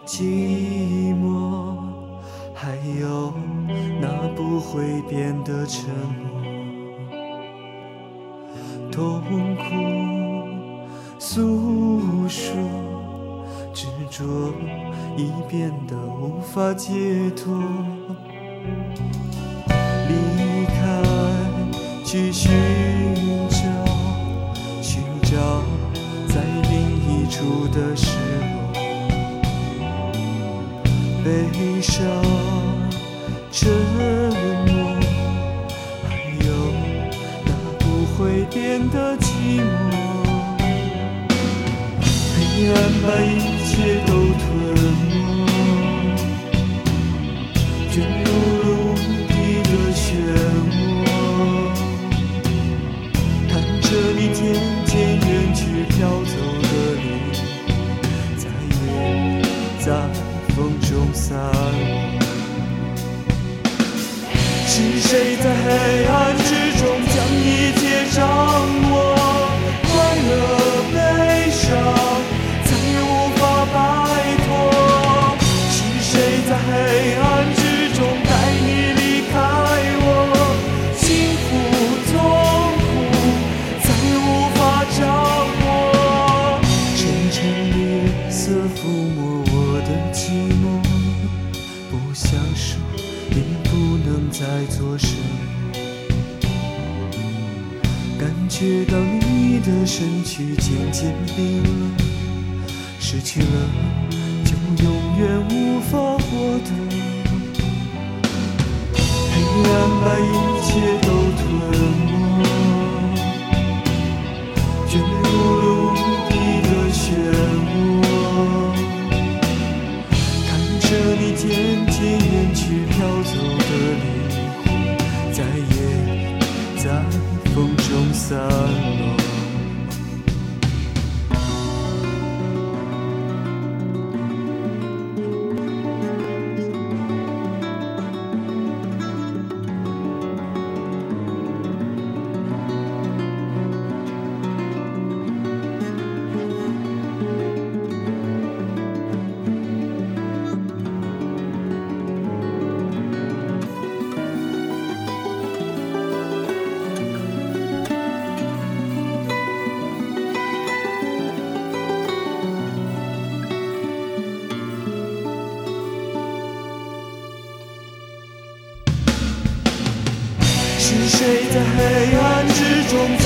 寂寞，还有那不会变的沉默，痛苦诉说，执着已变得无法解脱，离开去寻找在另一处的失落，悲伤沉默，还有那不会变的寂寞，黑暗把一切都吞没，卷入了无底的漩涡，看着你渐渐远去飘走的灵魂，再也在风中散落。是谁在黑暗之中将一切掌握？快乐悲伤再也无法摆脱。是谁在黑暗之中带你离开我？幸福痛苦再也无法掌握。沉沉夜色抚摸我的寂寞，不想说也不能再做什么，感觉到你的身躯渐渐冰冷，失去了就永远无法获得，黑暗把一切都吞没，卷入了无底的漩涡，看着你渐渐远去飘走的灵魂，再也在风中散落。是谁在黑暗之中